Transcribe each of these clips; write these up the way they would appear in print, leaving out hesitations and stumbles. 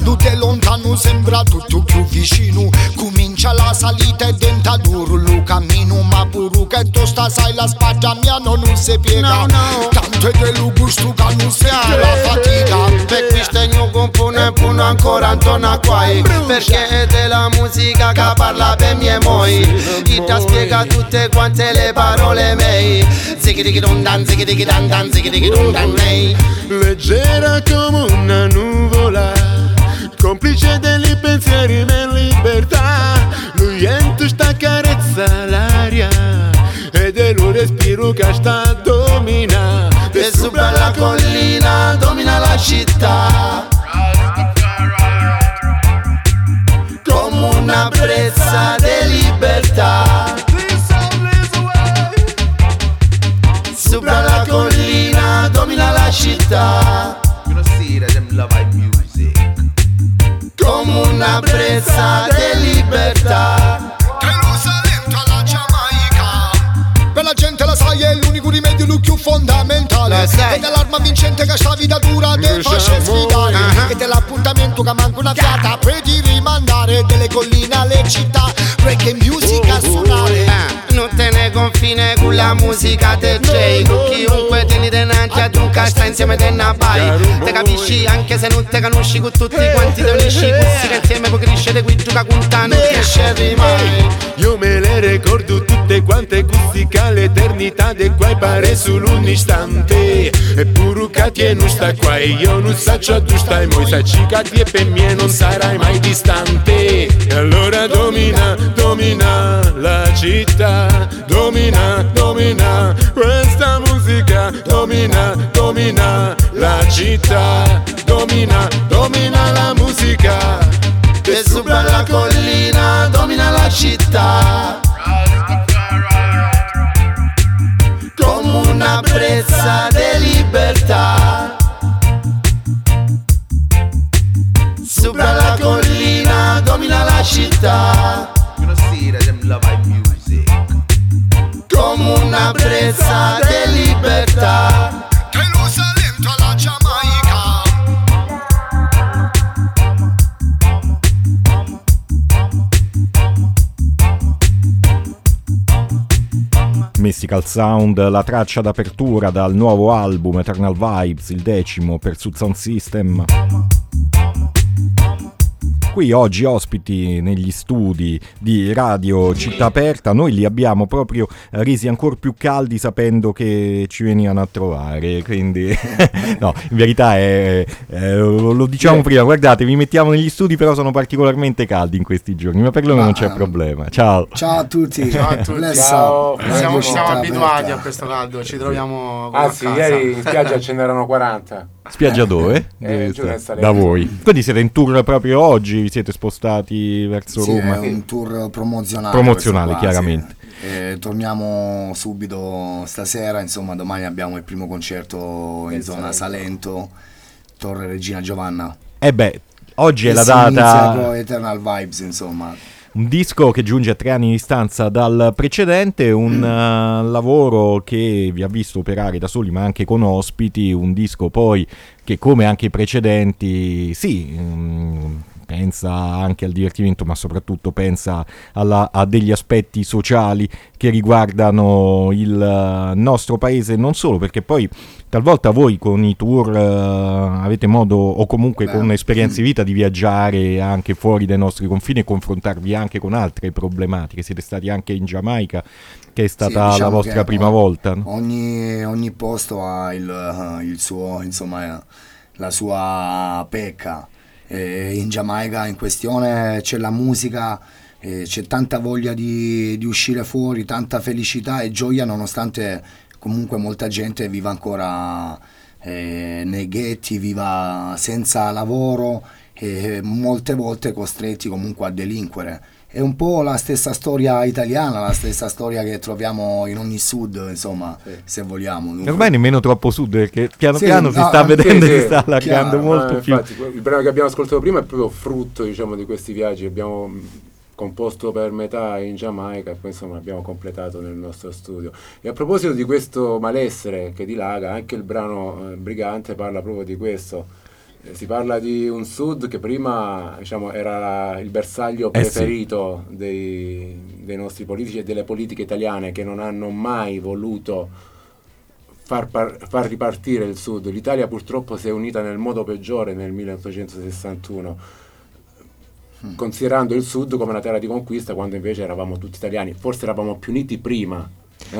guardandoti lontano sembra tutto più vicino. Comincia la salita e diventa duro lo cammino, ma pure che tu sai la spalla mia non si piega. Tanto è che lo gusto che non sente la fatica. Per questo io compone pure ancora intorno qua, perché è della musica che parla per mie moi. Chi ti spiega tutte quante le parole mie. Zighi dum dan, zighi dan, zighi dum dan, nei. Leggera come una nuvola, complice degli pensieri in libertà. Lui entra sta carezza l'aria ed è il respiro che sta domina. E sopra la collina domina la città, come una brezza di libertà. Sopra la collina domina la città, come una brezza di libertà. Alla Giamaica, per la gente la sai è l'unico rimedio, lo più fondamentale. Ed è l'arma vincente che sta vita dura te faccia sfidare. Ed è l'appuntamento che manca una fiata per ti rimandare delle colline alle città, reggae music a suonare. Non te ne confine con la musica del J, con chiunque tieni dinanzi ad un casta insieme te ne abbai. Te capisci anche se non te conosci, con tutti quanti te unisci, così che insieme puoi crescere qui gioca con te non crescere mai. Io me le ricordo tutte quante così che l'eternità de qua pare solo un istante. Eppure che ti non sta qua e io non so ciò tu stai, mo sai che ti per me non sarai mai distante. E allora domina, domina la città. Domina, domina questa musica, domina, domina la città, domina, domina la musica. E sopra la collina domina la città, come una brezza di libertà. Sopra la collina domina la città, come una brezza di libertà. Jerusalem alla Giamaica. Mystical Sound, la traccia d'apertura dal nuovo album Eternal Vibes, il 10° per Sud Sound System. Qui oggi ospiti negli studi di Radio Città Aperta, noi li abbiamo proprio resi ancora più caldi sapendo che ci venivano a trovare, quindi no, in verità lo diciamo prima, guardate, vi mettiamo negli studi però sono particolarmente caldi in questi giorni, ma per loro non c'è problema. Ciao. Ciao a tutti. Ciao a tutti. Ciao. Siamo abituati a questo caldo, ci troviamo a sì, ieri in spiaggia ce n'erano 40. Spiaggia dove? Da voi. Quindi siete in tour proprio oggi? Vi siete spostati verso Roma? Sì, è un tour promozionale. Promozionale, chiaramente. Sì. Torniamo subito stasera, insomma domani abbiamo il primo concerto in zona Salento, Torre Regina Giovanna. Oggi è la si data... inizia con Eternal Vibes, insomma. Un disco che giunge a 3 anni di distanza dal precedente, un lavoro che vi ha visto operare da soli ma anche con ospiti, un disco poi che come anche i precedenti, pensa anche al divertimento ma soprattutto pensa a degli aspetti sociali che riguardano il nostro paese, non solo perché poi talvolta voi con i tour avete modo o comunque con esperienze di vita di viaggiare anche fuori dai nostri confini e confrontarvi anche con altre problematiche. Siete stati anche in Giamaica, che è stata la vostra prima volta, no? Ogni posto ha il suo, insomma, la sua pecca. In Giamaica in questione c'è la musica, c'è tanta voglia di uscire fuori, tanta felicità e gioia, nonostante comunque molta gente viva ancora nei ghetti, viva senza lavoro e molte volte costretti comunque a delinquere. È un po' la stessa storia italiana, la stessa storia che troviamo in ogni sud, insomma, se vogliamo. Dunque. Ormai nemmeno troppo sud, perché piano piano si sta vedendo che sta allargando molto più. Infatti, il brano che abbiamo ascoltato prima è proprio frutto, diciamo, di questi viaggi. Abbiamo composto per metà in Giamaica e poi insomma abbiamo completato nel nostro studio. E a proposito di questo malessere che dilaga, anche il brano Brigante parla proprio di questo. Si parla di un sud che prima, diciamo, era il bersaglio preferito dei nostri politici e delle politiche italiane, che non hanno mai voluto far ripartire il sud. L'Italia purtroppo si è unita nel modo peggiore nel 1861, considerando il sud come una terra di conquista, quando invece eravamo tutti italiani. Forse eravamo più uniti prima,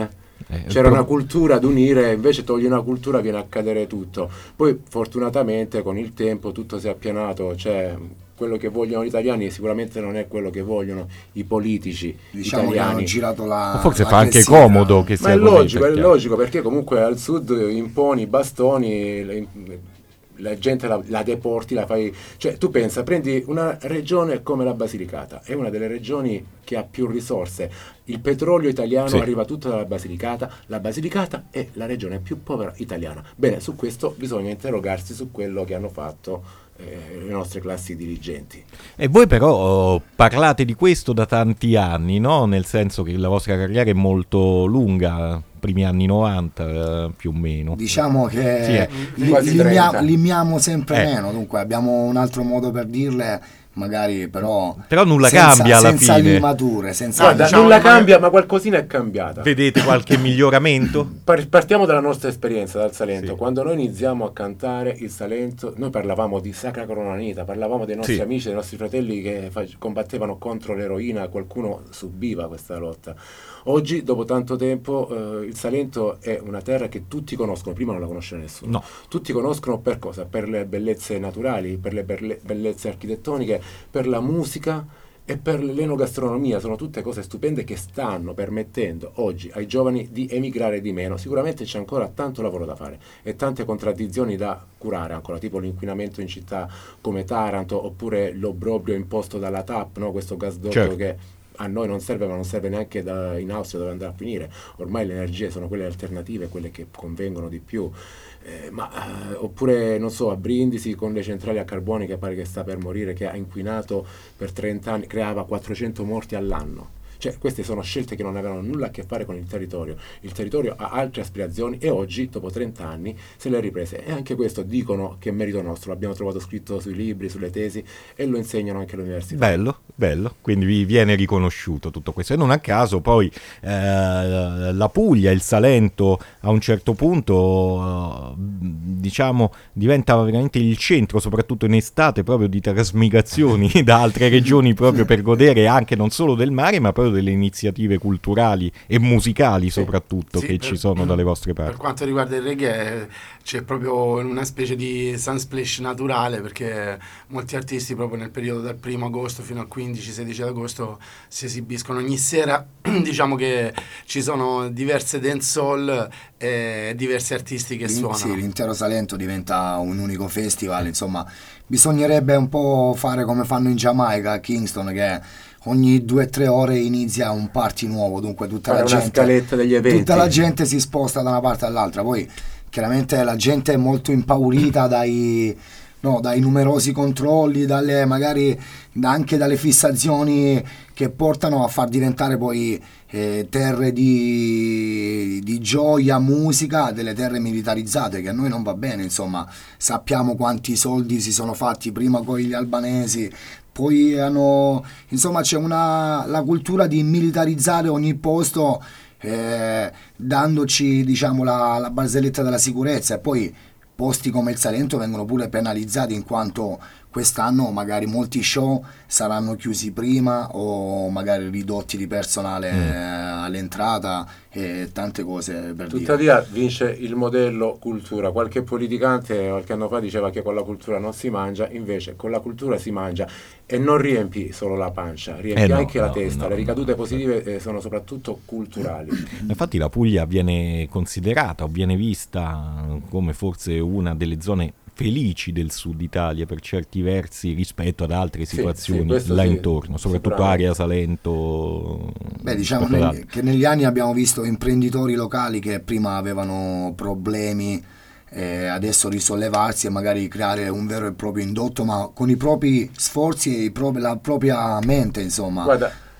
c'era una cultura ad unire, invece togli una cultura viene a cadere tutto. Poi fortunatamente con il tempo tutto si è appianato, cioè quello che vogliono gli italiani sicuramente non è quello che vogliono i politici, diciamo, italiani. Che hanno girato la forse la fa anche clessidra. comodo che sia così, È logico, perché comunque al sud imponi i bastoni, la gente la deporti, la fai, cioè tu pensa, prendi una regione come la Basilicata, è una delle regioni che ha più risorse, il petrolio italiano arriva tutto dalla Basilicata, la Basilicata è la regione più povera italiana. Bene, su questo bisogna interrogarsi su quello che hanno fatto le nostre classi dirigenti. E voi però parlate di questo da tanti anni, no? Nel senso che la vostra carriera è molto lunga, primi anni 90 più o meno. Diciamo che limiamo sempre meno, dunque abbiamo un altro modo per dirle, magari però nulla cambia alla senza fine. limature, senza Guarda, nulla cambia, ma qualcosina è cambiata. Vedete qualche miglioramento? Partiamo dalla nostra esperienza dal Salento. Quando noi iniziamo a cantare il Salento, noi parlavamo di Sacra Corona Unita, parlavamo dei nostri amici, dei nostri fratelli che combattevano contro l'eroina, qualcuno subiva questa lotta. Oggi, dopo tanto tempo, il Salento è una terra che tutti conoscono, prima non la conosceva nessuno. No. Tutti conoscono per cosa? Per le bellezze naturali, per le bellezze architettoniche, per la musica e per l'enogastronomia. Sono tutte cose stupende che stanno permettendo oggi ai giovani di emigrare di meno. Sicuramente c'è ancora tanto lavoro da fare e tante contraddizioni da curare ancora, tipo l'inquinamento in città come Taranto, oppure l'obbrobrio imposto dalla TAP, no? Questo gasdotto che a noi non serve, ma non serve neanche in Austria dove andrà a finire. Ormai le energie sono quelle alternative, quelle che convengono di più. Oppure, non so, a Brindisi con le centrali a carbone, che pare che sta per morire, che ha inquinato per 30 anni, creava 400 morti all'anno. Cioè, queste sono scelte che non avevano nulla a che fare con il territorio. Il territorio ha altre aspirazioni e oggi, dopo 30 anni, se le ha riprese. E anche questo dicono che è merito nostro. L'abbiamo trovato scritto sui libri, sulle tesi, e lo insegnano anche all'università. Bello. Quindi vi viene riconosciuto tutto questo. E non a caso poi la Puglia, il Salento, a un certo punto, diciamo, diventa veramente il centro, soprattutto in estate, proprio di trasmigrazioni da altre regioni, proprio per godere anche non solo del mare, ma proprio delle iniziative culturali e musicali soprattutto che ci sono dalle vostre parti. Per quanto riguarda il reggae c'è proprio una specie di sunsplash naturale, perché molti artisti proprio nel periodo dal 1 agosto fino al 15-16 agosto si esibiscono ogni sera. Diciamo che ci sono diverse dancehall e diversi artisti che suonano. Sì, l'intero Salento diventa un unico festival, insomma bisognerebbe un po' fare come fanno in Giamaica, a Kingston, che ogni 2-3 ore inizia un party nuovo, dunque tutta la gente si sposta da una parte all'altra. Poi chiaramente la gente è molto impaurita dai numerosi controlli, magari anche dalle fissazioni che portano a far diventare poi terre di gioia, musica, delle terre militarizzate, che a noi non va bene. Insomma, sappiamo quanti soldi si sono fatti prima con gli albanesi, poi c'è la cultura di militarizzare ogni posto, dandoci, diciamo, la barzelletta della sicurezza, e poi posti come il Salento vengono pure penalizzati, in quanto quest'anno magari molti show saranno chiusi prima o magari ridotti di personale all'entrata e tante cose per Tuttavia vince il modello cultura. Qualche politicante qualche anno fa diceva che con la cultura non si mangia, invece con la cultura si mangia, e non riempi solo la pancia, riempi anche la testa. Le ricadute positive sono soprattutto culturali. Infatti la Puglia viene considerata o viene vista come forse una delle zone felici del sud Italia per certi versi rispetto ad altre situazioni intorno, soprattutto area Salento. Diciamo che negli anni abbiamo visto imprenditori locali che prima avevano problemi, adesso risollevarsi e magari creare un vero e proprio indotto, ma con i propri sforzi e la propria mente, insomma. Guarda,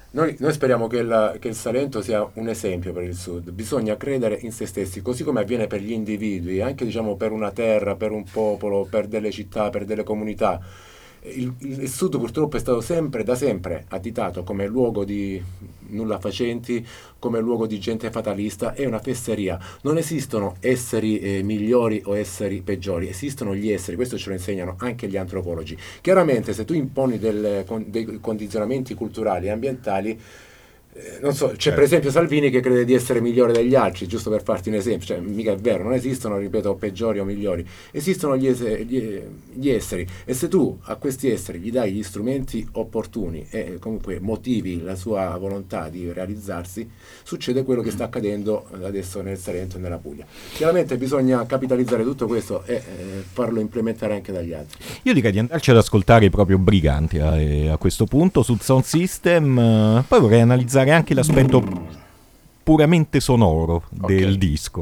Noi speriamo che il Salento sia un esempio per il Sud. Bisogna credere in se stessi, così come avviene per gli individui, anche diciamo per una terra, per un popolo, per delle città, per delle comunità. Il Sud purtroppo è stato da sempre additato come luogo di nulla facenti, come luogo di gente fatalista. È una fesseria. Non esistono esseri migliori o esseri peggiori, esistono gli esseri. Questo ce lo insegnano anche gli antropologi. Chiaramente se tu imponi dei condizionamenti culturali e ambientali, non so, c'è per esempio Salvini che crede di essere migliore degli altri, giusto per farti un esempio, cioè mica è vero, non esistono, ripeto, peggiori o migliori, esistono gli esseri, e se tu a questi esseri gli dai gli strumenti opportuni e comunque motivi la sua volontà di realizzarsi, succede quello che sta accadendo adesso nel Salento e nella Puglia. Chiaramente bisogna capitalizzare tutto questo e farlo implementare anche dagli altri. Io direi di andarci ad ascoltare proprio Briganti a questo punto sul Sound System, poi vorrei analizzare anche l'aspetto puramente sonoro del disco.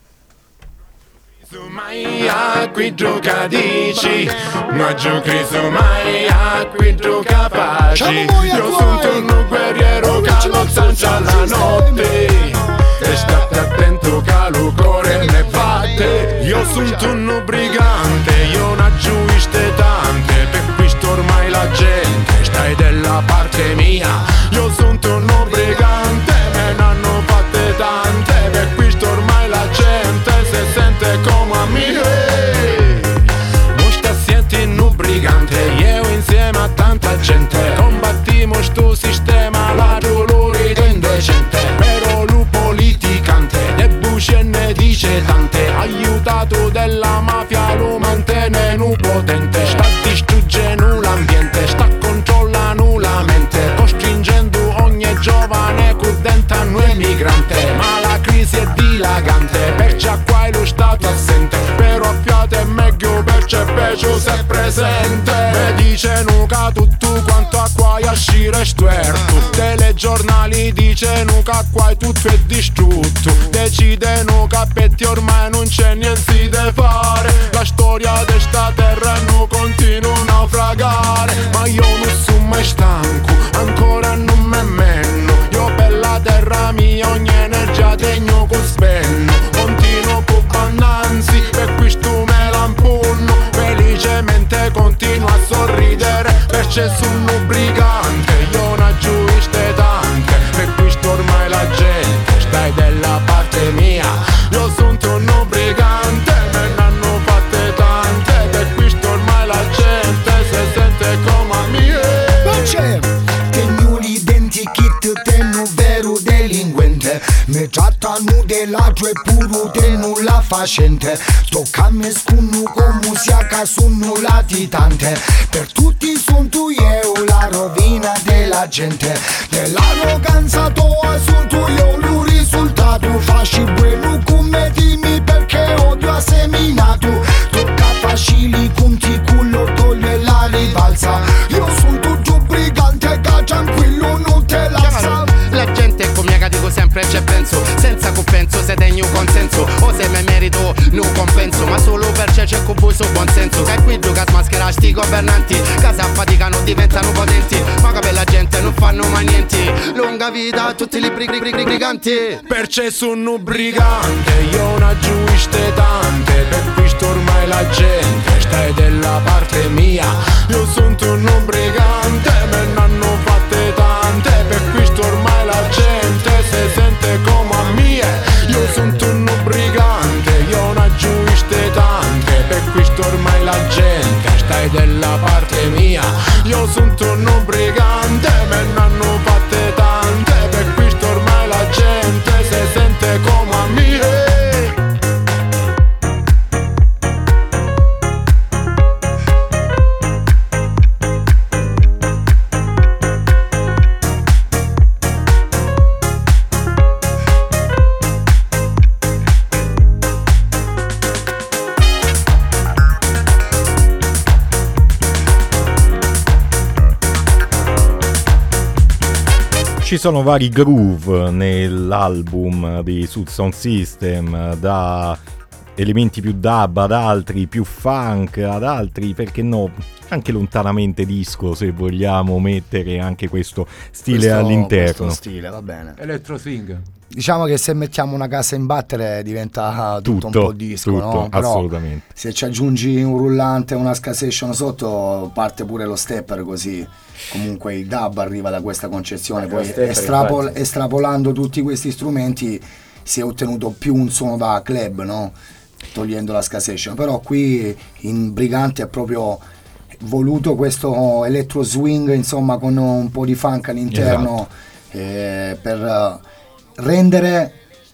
Mai a qui giocadici, ma giochi su mai a qui giocapaci. Io sono un guerriero che non sancia la notte, e state attento che lo cuore ne batte. Io sono un brigante, io non aggiuiste tante, per questo ormai la gente stai della parte mia. Io sono un brigante, me ne hanno fatte tante, per questo ormai la gente si sente come a me. Non sta sentendo un brigante, io insieme a tanta gente combattiamo sto sistema, la dolore indecente. Però lo politicante ne buce e ne dice tante, aiutato della mafia lo mantiene un potente. Sta distruggendo l'ambiente, sta controllando la mente, costringendo ogni giovane che diventano emigrante. Ma la crisi è dilagante, perciò qua è lo stato assente, però fiate è meglio perciò è peggio se è presente. Me dicono che tutto quanto a qua è uscire stuerto, telegiornali dicono che qua è tutto è distrutto, decidono che per te ormai non c'è niente da fare, la storia di sta terra non continua a naufragare. Ma io non sono mai stanco, ancora non me menno, io per la terra mia ogni energia tegno con spenno, continuo con abbondanzi, per questo me lampunno, felicemente continuo a sorridere, perché sono un brigante, io non aggiuiste tante, per questo ormai la gente stai della parte mia. Io sono un brigante, me ne hanno fatte tante, per questo ormai la gente si sente come a me. Non c'è tengo l'identikit, tengo vero delinquente, mi trattano de ladro e puro de nulla facente, tocca a me scunno come sia che sono latitante, per tutti sono tu io la rovina della gente, dell'arroganza tua sono tu io il risultato, fasci buono come dimmi perché odio ha seminato, tocca facili conti cullo toglie la rivalsa, io sono tutto brigante che tranquillo non te la sa. La gente come dico sempre c'è penso, senza compenso se tegno consenso, o se me merito non compenso, ma solo perché c'è con voi su buon senso, che è qui che smaschera sti governanti, che si affaticano diventano potenti, ma che per la gente non fanno mai niente, lunga vita a tutti i briganti. Perché sono un brigante, io non aggiuiste tante, per questo ormai la gente stai della parte mia. Io sono un brigante, me ne hanno fatte tante, per questo ormai la gente si sente come a mie. Io sono un brigante, io non aggiuiste tante, per questo ormai la gente stai della parte mia. Io sono un brigante, me ne hanno fatte tante, per questo ormai la gente si sente come a mie. Ci sono vari groove nell'album di Sound System, da elementi più dub, ad altri più funk, ad altri, perché no, anche lontanamente disco, se vogliamo mettere anche questo stile all'interno. Questo stile, va bene. Electro swing. Diciamo che se mettiamo una cassa in battere diventa tutto un po' disco, no? Però assolutamente. se ci aggiungi un rullante, una SCSI sotto, parte pure lo stepper, così comunque il dub arriva da questa concezione. Poi estrapolando tutti questi strumenti si è ottenuto più un suono da club, no? Togliendo la SCSI. Però qui in Brigante è proprio voluto questo electro swing, insomma, con un po' di funk all'interno, per rendere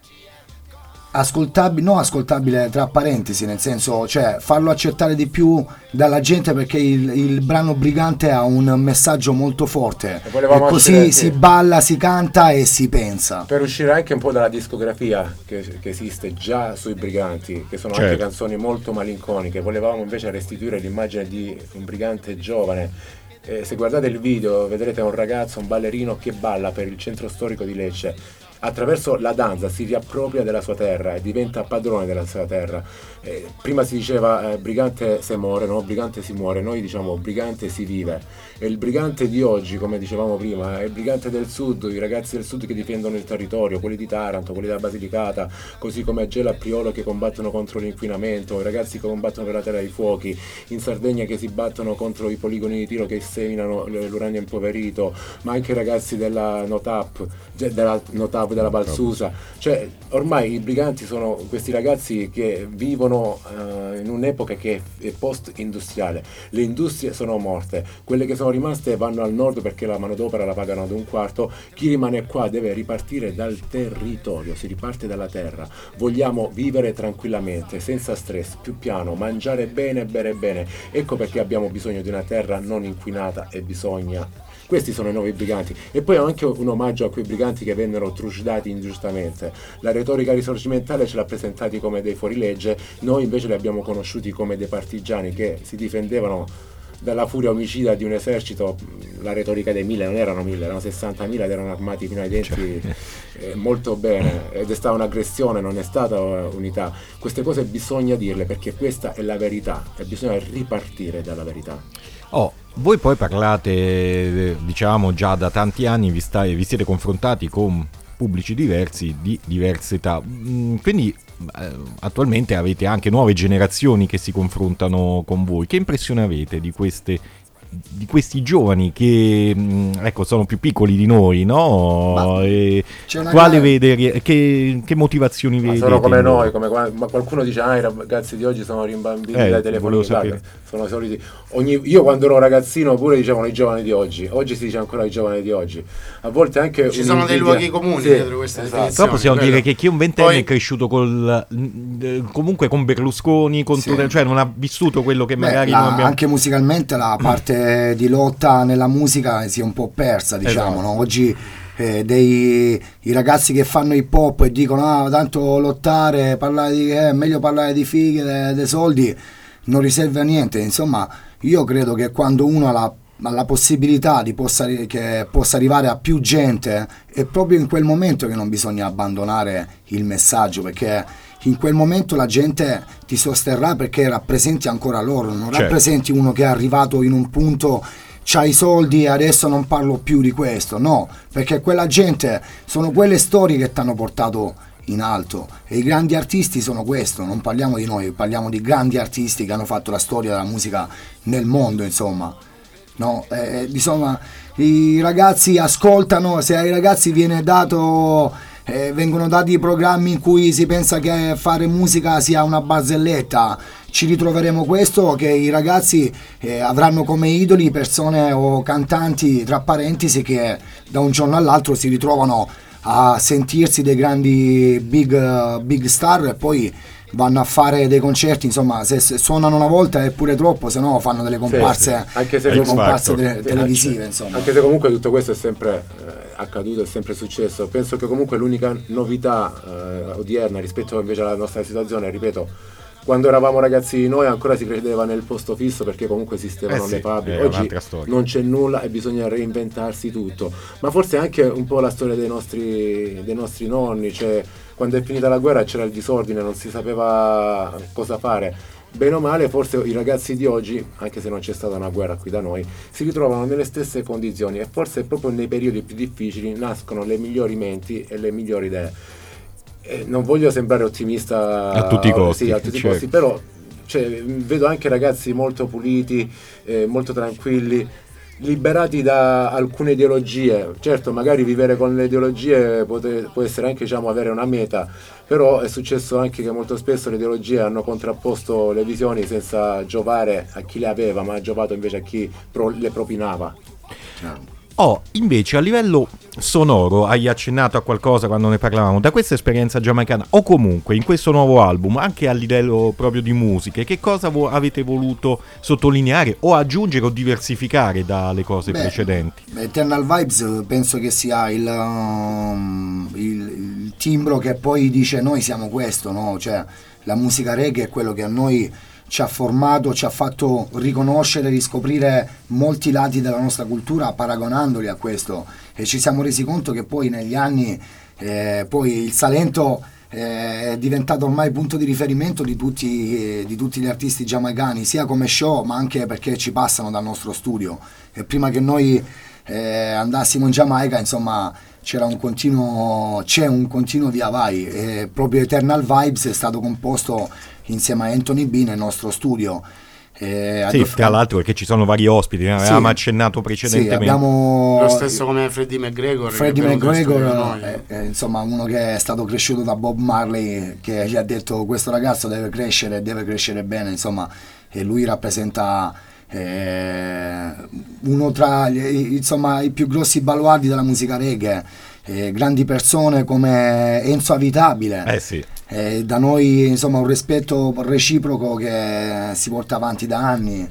ascoltabile tra parentesi, nel senso, cioè farlo accettare di più dalla gente, perché il brano Brigante ha un messaggio molto forte e così si balla, si canta e si pensa, per uscire anche un po' dalla discografia che esiste già sui Briganti, che sono anche canzoni molto malinconiche. Volevamo invece restituire l'immagine di un Brigante giovane. Se guardate il video vedrete un ragazzo, un ballerino che balla per il centro storico di Lecce. Attraverso la danza si riappropria della sua terra e diventa padrone della sua terra. Prima si diceva Brigante se muore, no? Brigante si muore, noi diciamo Brigante si vive. E il Brigante di oggi, come dicevamo prima, è il Brigante del Sud, i ragazzi del Sud che difendono il territorio, quelli di Taranto, quelli della Basilicata, così come a Gela a Priolo che combattono contro l'inquinamento, i ragazzi che combattono per la terra dei fuochi, in Sardegna che si battono contro i poligoni di tiro che seminano l'uranio impoverito, ma anche i ragazzi della NOTAP, della Valsusa. Cioè ormai i Briganti sono questi ragazzi che vivono in un'epoca che è post-industriale. Le industrie sono morte, quelle che sono rimaste vanno al nord perché la manodopera la pagano ad un quarto, chi rimane qua deve ripartire dal territorio, si riparte dalla terra. Vogliamo vivere tranquillamente, senza stress, più piano, mangiare bene, bere bene. Ecco perché abbiamo bisogno di una terra non inquinata e bisogna. Questi sono i nuovi Briganti. E poi anche un omaggio a quei Briganti che vennero trucidati ingiustamente. La retorica risorgimentale ce l'ha presentati come dei fuorilegge, noi invece li abbiamo conosciuti come dei partigiani che si difendevano dalla furia omicida di un esercito. La retorica dei 1000 non erano 1000, erano 60.000 ed erano armati fino ai denti, molto bene, ed è stata un'aggressione, non è stata unità. Queste cose bisogna dirle perché questa è la verità e bisogna ripartire dalla verità. Voi poi parlate, diciamo, già da tanti anni vi siete confrontati con pubblici diversi di diverse età, quindi attualmente avete anche nuove generazioni che si confrontano con voi. Che impressione avete di questi giovani che ecco sono più piccoli di noi, no? E che motivazioni vedete? Sono come noi, ma qualcuno dice i ragazzi di oggi sono rimbambiti dai telefoni, sono soliti. Io quando ero ragazzino pure dicevano i giovani di oggi si dice ancora i giovani di oggi. A volte anche ci sono dei luoghi comuni dietro questa definizione. Però possiamo dire che chi è un ventenne è cresciuto comunque con Berlusconi, cioè non ha vissuto quello che magari non abbiamo. Anche musicalmente la parte di lotta nella musica si è un po' persa, diciamo, no? Oggi i ragazzi che fanno hip hop e dicono tanto lottare, meglio parlare di fighe, dei soldi, non riserva a niente. Insomma, io credo che quando uno ha la possibilità che possa arrivare a più gente, è proprio in quel momento che non bisogna abbandonare il messaggio, perché in quel momento la gente ti sosterrà perché rappresenti ancora loro, non rappresenti uno che è arrivato in un punto, c'ha i soldi e adesso non parlo più di questo, no, perché quella gente sono quelle storie che ti hanno portato in alto, e i grandi artisti sono questo. Non parliamo di noi, parliamo di grandi artisti che hanno fatto la storia della musica nel mondo, insomma, no? Insomma, i ragazzi ascoltano, se ai ragazzi viene dato vengono dati programmi in cui si pensa che fare musica sia una barzelletta, ci ritroveremo questo, che i ragazzi avranno come idoli persone o cantanti, tra parentesi, che da un giorno all'altro si ritrovano a sentirsi dei grandi big star e poi vanno a fare dei concerti. Insomma, se suonano una volta è pure troppo, se no fanno delle comparse, anche se televisive, insomma. Anche se comunque tutto questo è sempre accaduto, è sempre successo. Penso che comunque l'unica novità odierna rispetto invece alla nostra situazione, ripeto, quando eravamo ragazzi noi ancora si credeva nel posto fisso perché comunque esistevano le fabbriche. Oggi non c'è nulla e bisogna reinventarsi tutto. Ma forse anche un po' la storia dei nostri nonni, cioè quando è finita la guerra c'era il disordine, non si sapeva cosa fare. Bene o male, forse i ragazzi di oggi, anche se non c'è stata una guerra qui da noi, si ritrovano nelle stesse condizioni, e forse proprio nei periodi più difficili nascono le migliori menti e le migliori idee. Non voglio sembrare ottimista a tutti i costi, sì, a tutti i costi, però vedo anche ragazzi molto puliti, molto tranquilli, liberati da alcune ideologie. Certo, magari vivere con le ideologie può essere anche, diciamo, avere una meta, però è successo anche che molto spesso le ideologie hanno contrapposto le visioni senza giovare a chi le aveva, ma ha giovato invece a chi le propinava. Invece a livello sonoro, hai accennato a qualcosa quando ne parlavamo, da questa esperienza giamaicana o comunque in questo nuovo album, anche a livello proprio di musiche, che cosa avete voluto sottolineare o aggiungere o diversificare dalle cose precedenti? Eternal Vibes penso che sia il timbro che poi dice noi siamo questo, no? Cioè la musica reggae è quello che a noi ci ha formato, ci ha fatto riconoscere, riscoprire molti lati della nostra cultura paragonandoli a questo, e ci siamo resi conto che poi negli anni poi il Salento è diventato ormai punto di riferimento di tutti gli artisti giamaicani, sia come show ma anche perché ci passano dal nostro studio, e prima che noi andassimo in Giamaica, insomma, c'è un continuo via vai, e proprio Eternal Vibes è stato composto insieme a Anthony B nel nostro studio. Sì, tra l'altro perché ci sono vari ospiti, avevamo accennato precedentemente. Sì, abbiamo lo stesso come Freddie McGregor, insomma, uno che è stato cresciuto da Bob Marley, che gli ha detto questo ragazzo deve crescere bene, insomma, e lui rappresenta uno tra i più grossi baluardi della musica reggae, grandi persone come Enzo Avitabile. Sì. Da noi, insomma, un rispetto reciproco che si porta avanti da anni.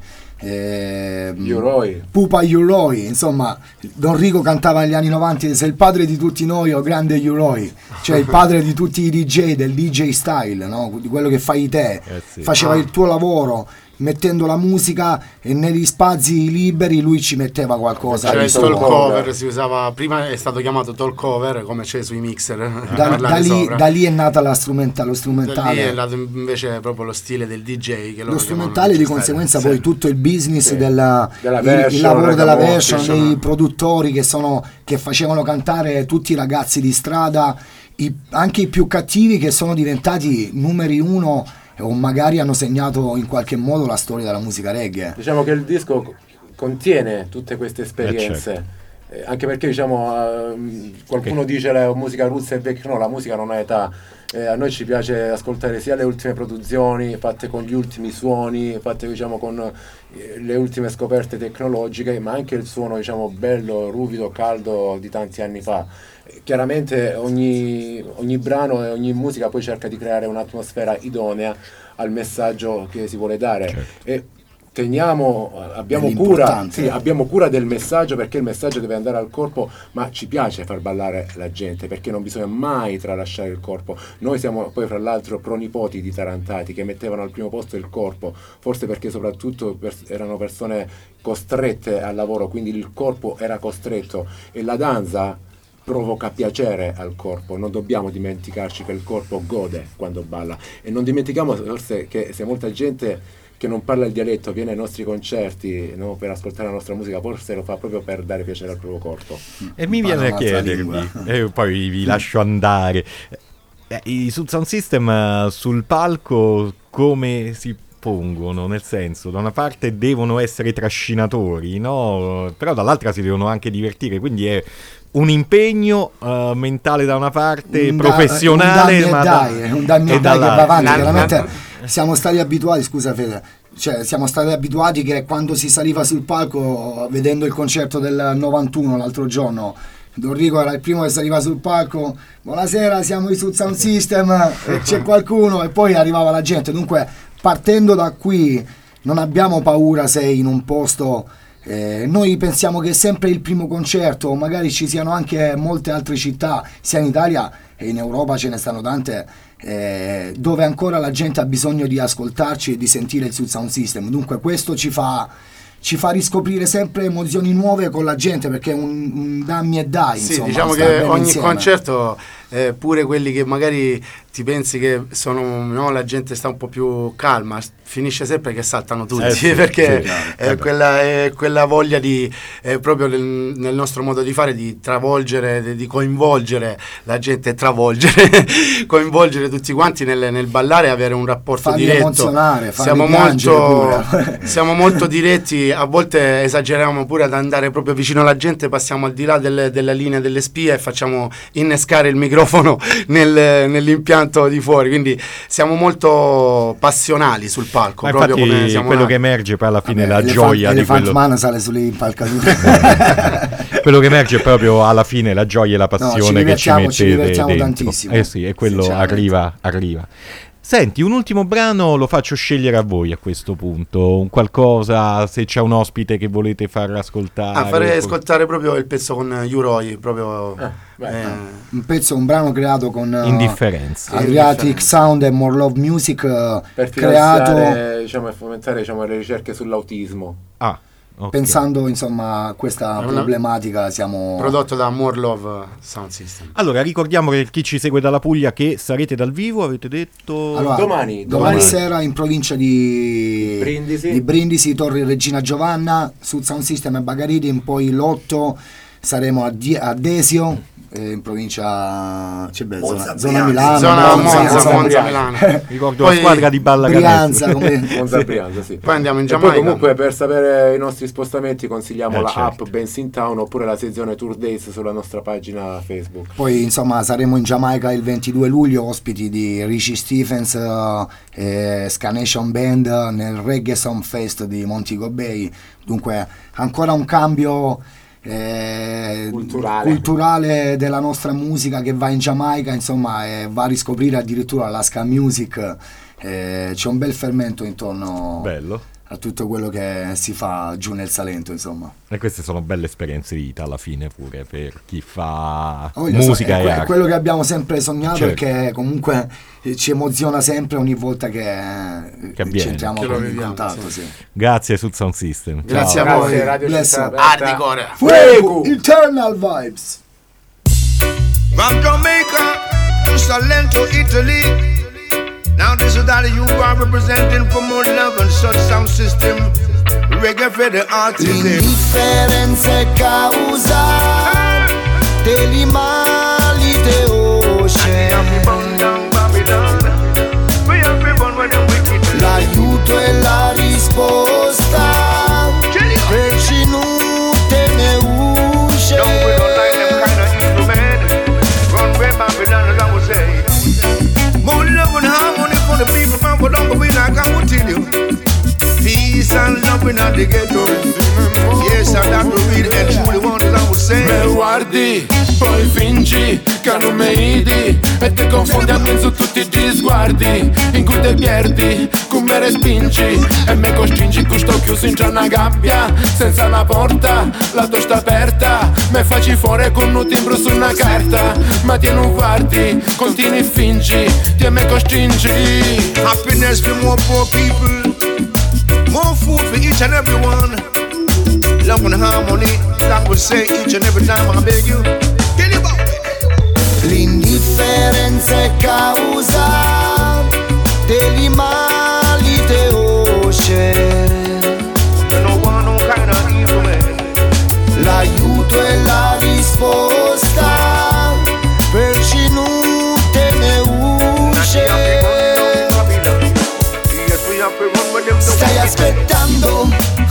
Pupa U-Roy, insomma, Don Rico cantava negli anni 90: sei il padre di tutti noi, o grande U-Roy, cioè il padre di tutti i DJ, del DJ style, no? Di quello che fai te, faceva il tuo lavoro mettendo la musica, e negli spazi liberi lui ci metteva qualcosa. Cioè il talk cover si usava prima, è stato chiamato talk cover, come c'è sui mixer. Da lì è nata lo strumentale. Da lì è nato invece proprio lo stile del DJ, che lo strumentale, di conseguenza poi tutto il business il lavoro della version, dei produttori che facevano cantare tutti i ragazzi di strada, anche i più cattivi, che sono diventati numeri uno o magari hanno segnato in qualche modo la storia della musica reggae. Diciamo che il disco contiene tutte queste esperienze, anche perché, diciamo, qualcuno dice la musica roots è vecchia, no, la musica non ha età. A noi ci piace ascoltare sia le ultime produzioni fatte con gli ultimi suoni, fatte, diciamo, con le ultime scoperte tecnologiche, ma anche il suono, diciamo, bello, ruvido, caldo di tanti anni fa. Chiaramente ogni brano e ogni musica poi cerca di creare un'atmosfera idonea al messaggio che si vuole dare. E abbiamo cura del messaggio, perché il messaggio deve andare al corpo, ma ci piace far ballare la gente, perché non bisogna mai tralasciare il corpo. Noi siamo poi, fra l'altro, pronipoti di tarantati che mettevano al primo posto il corpo, forse perché soprattutto erano persone costrette al lavoro, quindi il corpo era costretto, e la danza provoca piacere al corpo. Non dobbiamo dimenticarci che il corpo gode quando balla, e non dimentichiamo forse che se molta gente che non parla il dialetto viene ai nostri concerti, no, per ascoltare la nostra musica, forse lo fa proprio per dare piacere al proprio corpo. E mi viene a chiedervi, e poi vi lascio andare, i Sound System sul palco come si pongono? Nel senso, da una parte devono essere trascinatori, no? Però dall'altra si devono anche divertire, quindi è un impegno mentale da una parte, professionale, un dammi e dai che va avanti. Veramente siamo stati abituati, scusa Fede, siamo stati abituati che quando si saliva sul palco, vedendo il concerto del 91 l'altro giorno, Don Rico era il primo che saliva sul palco: buonasera, siamo i Sound System, c'è qualcuno, e poi arrivava la gente. Dunque, partendo da qui, non abbiamo paura se in un posto noi pensiamo che è sempre il primo concerto, magari ci siano anche molte altre città, sia in Italia e in Europa ce ne stanno tante, dove ancora la gente ha bisogno di ascoltarci e di sentire il Sound System. Dunque questo ci fa riscoprire sempre emozioni nuove con la gente, perché è un dammi e dai, sì, insomma, diciamo che ogni concerto pure quelli che magari ti pensi che sono, no, la gente sta un po' più calma, finisce sempre che saltano tutti, perché è quella voglia di proprio nel nostro modo di fare, di travolgere, di coinvolgere la gente, coinvolgere tutti quanti nel ballare e avere un rapporto farli diretto. Emozionare, siamo molto diretti, a volte esageriamo pure ad andare proprio vicino alla gente, passiamo al di là della linea delle spie e facciamo innescare il microfono nell'impianto di fuori, quindi siamo molto passionali sul palco. Ma proprio infatti come siamo quello nati. che emerge poi alla fine è la gioia di quello. Man sale sulle impalcature. Quello che emerge è proprio alla fine la gioia e la passione che ci mettete dentro. Tantissimo. Sì, e quello arriva. Senti, un ultimo brano lo faccio scegliere a voi a questo punto, un qualcosa, se c'è un ospite che volete far ascoltare. Farei ascoltare proprio il pezzo con U-Roy, proprio un brano creato con Indifferenza. Adriatic Sound e More Love Music, per creato, diciamo, e fomentare, diciamo, le ricerche sull'autismo. Okay. Pensando, insomma, a questa problematica, siamo prodotto da More Love Sound System. Allora, ricordiamo che chi ci segue dalla Puglia che sarete dal vivo, avete detto? Allora, domani sera in provincia di Brindisi, Torre Regina Giovanna, su Sound System e Bagaridin, poi l'8 saremo a Desio, in provincia zona Milano, Monza Milano. Ricordo la squadra di Balla Brianza, Brianza, sì. Poi andiamo in Giamaica. E poi comunque per sapere i nostri spostamenti consigliamo la app Bands in Town oppure la sezione Tour Days sulla nostra pagina Facebook. Poi insomma saremo in Giamaica il 22 luglio, ospiti di Richie Stephens e Scanation Band nel Reggae Sound Fest di Montego Bay. Dunque ancora un cambio culturale della nostra musica che va in Giamaica, insomma, e va a riscoprire addirittura la ska music. C'è un bel fermento intorno a tutto quello che si fa giù nel Salento, insomma. E queste sono belle esperienze di vita alla fine pure per chi fa musica e arte. È quello che abbiamo sempre sognato, e che comunque ci emoziona sempre ogni volta che ci entriamo in contatto. Sì. Grazie Sud Sound System. Grazie a voi. Hardcore. Fuego. Eternal Vibes. From Jamaica to Salento, Italy. Now this is that you are representing for More Love and Such Sound System. Reggae for the artists. L'indifferenza è causa degli mali d'Osce. L'aiuto è la risposta per chi non te ne usce. More love and harmony for the people from Colombo, I can tell you. Peace and love in the ghetto. Yes, I got to read and truly want it, I would say. Me guardi, poi fingi che non mi vedi e ti confondi a me su tutti gli sguardi in cui ti perdi, come respingi e me costringi che sto chiuso in una gabbia senza una porta, la tua sta aperta, me facci fuori con un timbro su una carta, ma ti non guardi, continui e fingi, ti me costringi. Happiness for more poor people, more food for each and every one. Love and harmony, that would say each and every time I beg you. Get it back. L'indifferenza è causa degli mali d'Osce. L'aiuto è la risposta per chi non te ne usce. Stai aspettando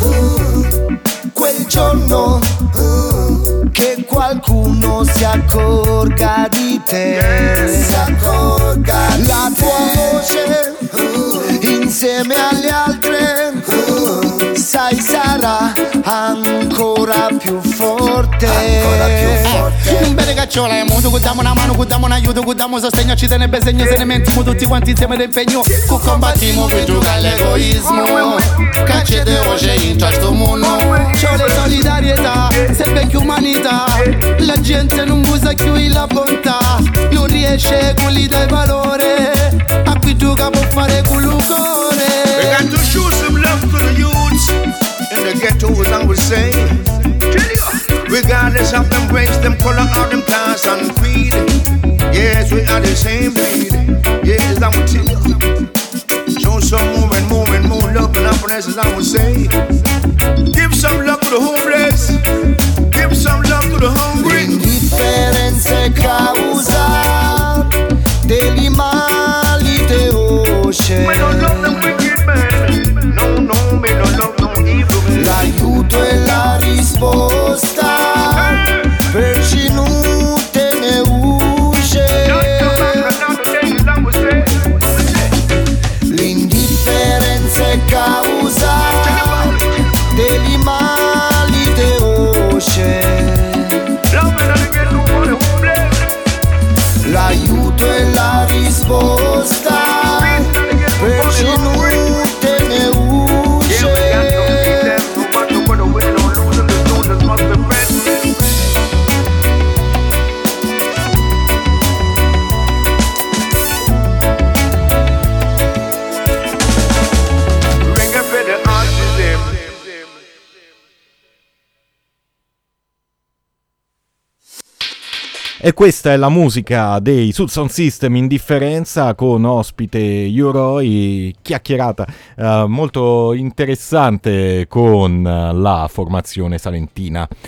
quel giorno che qualcuno si accorga di te, la tua voce insieme alle altre, sai, sarà ancora più forte. Bene cacciola, è mondo, diamo una mano, diamo un aiuto, diamo sostegno, ci tiene besegno, se ne mentiamo tutti quanti insieme d'impegno. Combattiamo per giocare l'egoismo, caccete oggi in questo mondo. C'ho le solidarietà, serve più umanità, la gente non usa più la bontà, non riesce con gli dai valore, a qui gioca può fare con l'ucore. We got to show some love to the youths in the ghetto, as I would say. Regardless of them race, them color, or them class and creed. Yeah. got the same bleed. Yes, I would tell you. Show some moving, more love and happiness, as I would say. Give some love to the homeless. Give some love to the hungry. L'indifferenza è causa degli mali teosce. Me don't love them wicked men. No, me don't love no evil men. L'aiuto è la risposta per chi non te ne usce. L'indifferenza è causa degli mali teosce. L'aiuto è la risposta per chi non te ne usce. E questa è la musica dei Soul Sound System, Indifferenza, con ospite Yoroi, chiacchierata molto interessante con la formazione salentina.